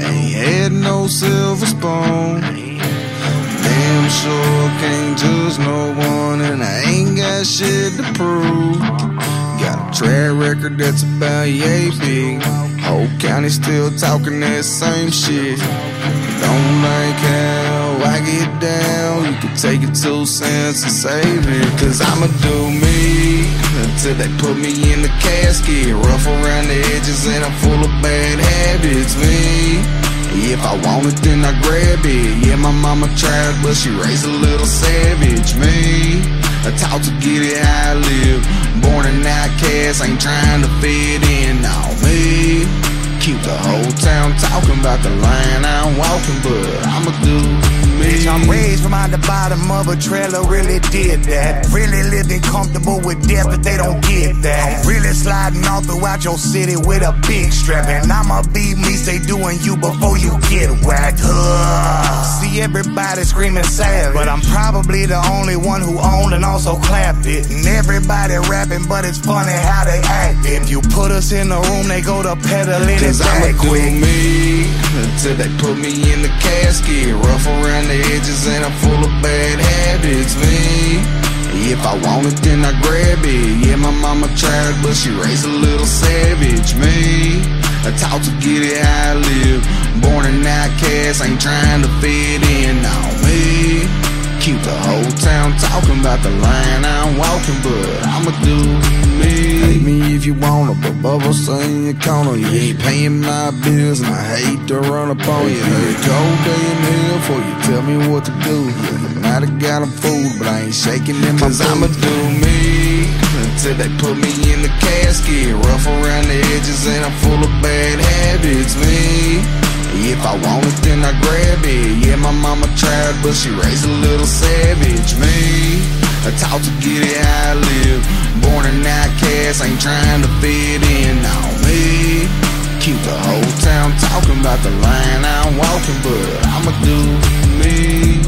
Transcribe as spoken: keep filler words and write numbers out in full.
Ain't had no silver spoon. Damn sure can't judge no one, and I ain't got shit to prove. Got a track record that's about yay big. Whole county still talking that same shit. Don't like how I get down. You can take it two cents and save it, cause I'ma do me until they put me in the casket. Rough around the edges and I'm full of bad habits. Me, if I want it then I grab it. Yeah, my mama tried but she raised a little savage. Me, I taught to get it how I live. Born an outcast, ain't trying to fit in. No, me, keep the whole town talking about the line I'm walking, but I'ma do me. Bitch, I'm raised from out the bottom of a trailer, really did that. Really living comfortable with death, but they don't get that. I'm really sliding all throughout your city with a big strap, and I'ma be me, stay doing you before you get whacked. Ugh. See everybody screaming savage, but I'm probably the only one who owned and also clapped it. And everybody rapping, but it's funny how they act. If you put us in the room, they go to peddling it back I'ma quick. do me until they put me in the casket. Rough around the edges and I'm full of bad habits. Me, if I want it then I grab it. Yeah, my mama tried but she raised a little savage. Me, I taught to get it how I live. Born an outcast, ain't trying to fit in. No, me, keep the whole town talking about the line I'm walking, but I'ma do me. Hate me if you wanna, but bubbles in your corner. You ain't paying my bills and I hate to run up on you. Hey, cold day in hell before you tell me what to do. Yeah, might have got them fooled, but I ain't shaking in my boots. Cause I'ma do me until they put me in the casket. Rough around the edges and I'm full of bad habits. Me, if I want it then I grab it. Yeah, my mama tried but she raised a little savage. Me, I taught to get it how I live. Born an outcast, ain't trying to fit in. No, me, keep the whole town talking about the line I'm walking, but I'ma do me.